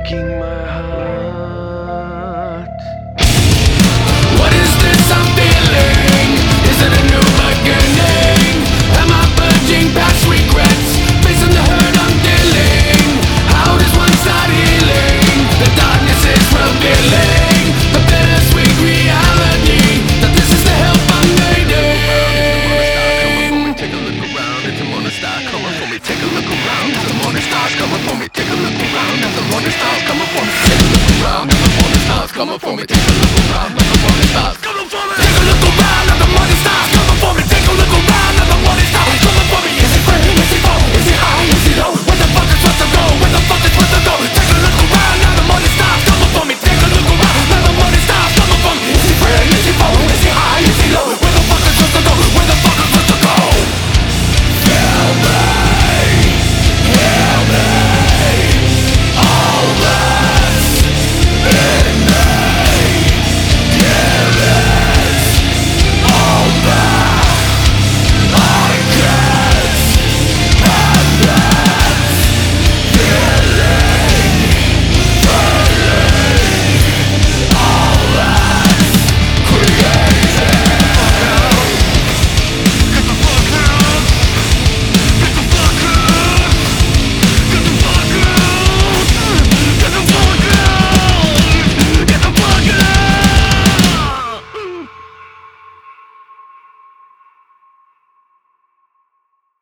breaking my heart. What is this I'm feeling? Is it a new beginning? Am I purging past regrets? Facing the hurt I'm dealing? How does one start healing? The darkness is revealing the bittersweet reality that this is the help I'm needing. Take a look around, it's a morning star coming for me. Take a look around, it's a morning star's coming for me. Take a look around, it's a morning star's coming for me. Take a look around, it's a morning star's coming for me. Take a look around, it's a morning star's coming.